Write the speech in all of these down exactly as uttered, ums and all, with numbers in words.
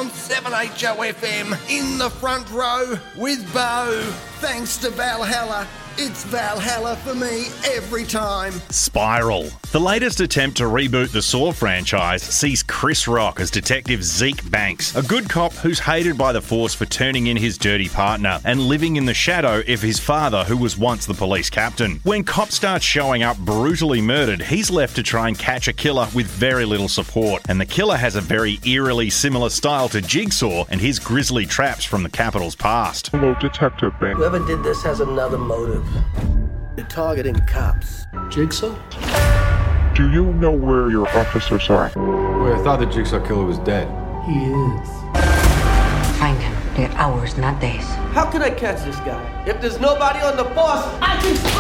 on seven H O F M in the front row with Bo. Thanks to Valhalla. It's Valhalla for me every time. Spiral. The latest attempt to reboot the Saw franchise sees Chris Rock as Detective Zeke Banks, a good cop who's hated by the Force for turning in his dirty partner and living in the shadow of his father, who was once the police captain. When cops start showing up brutally murdered, he's left to try and catch a killer with very little support, and the killer has a very eerily similar style to Jigsaw and his grisly traps from the Capitol's past. Hello, Detective Banks. Whoever did this has another motive. They're targeting cops. Jigsaw? Do you know where your officers are? Wait, I thought the Jigsaw killer was dead. He is. Find him. They're hours, not days. How can I catch this guy? If there's nobody on the force, I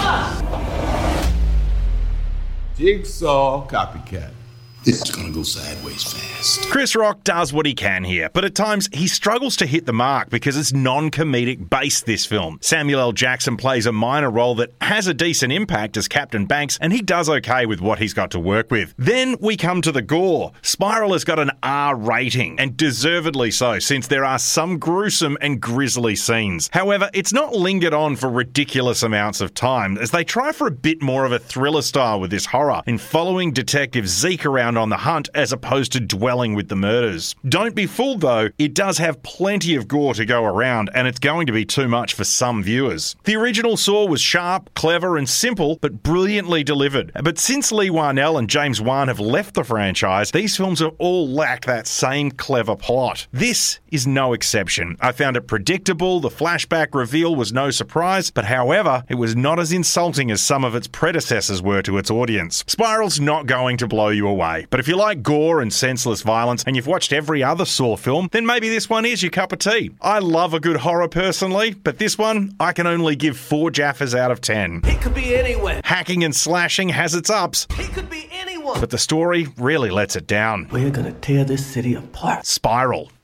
can bust! Jigsaw copycat. This is gonna go sideways fast. Chris Rock does what he can here, but at times he struggles to hit the mark because it's non-comedic based, this film. Samuel L. Jackson plays a minor role that has a decent impact as Captain Banks, and he does okay with what he's got to work with. Then we come to the gore. Spiral has got an R rating, and deservedly so, since there are some gruesome and grisly scenes. However, it's not lingered on for ridiculous amounts of time, as they try for a bit more of a thriller style with this horror, in following Detective Zeke around on the hunt as opposed to dwelling with the murders. Don't be fooled though, it does have plenty of gore to go around, and it's going to be too much for some viewers. The original Saw was sharp, clever and simple, but brilliantly delivered. But since Lee Whannell and James Wan have left the franchise, these films have all lacked that same clever plot. This is no exception. I found it predictable, the flashback reveal was no surprise, but however, it was not as insulting as some of its predecessors were to its audience. Spiral's not going to blow you away. But if you like gore and senseless violence and you've watched every other Saw film, then maybe this one is your cup of tea. I love a good horror personally, but this one I can only give four Jaffas out of ten. He could be anywhere. Hacking and slashing has its ups. He could be anyone. But the story really lets it down. We're gonna tear this city apart. Spiral.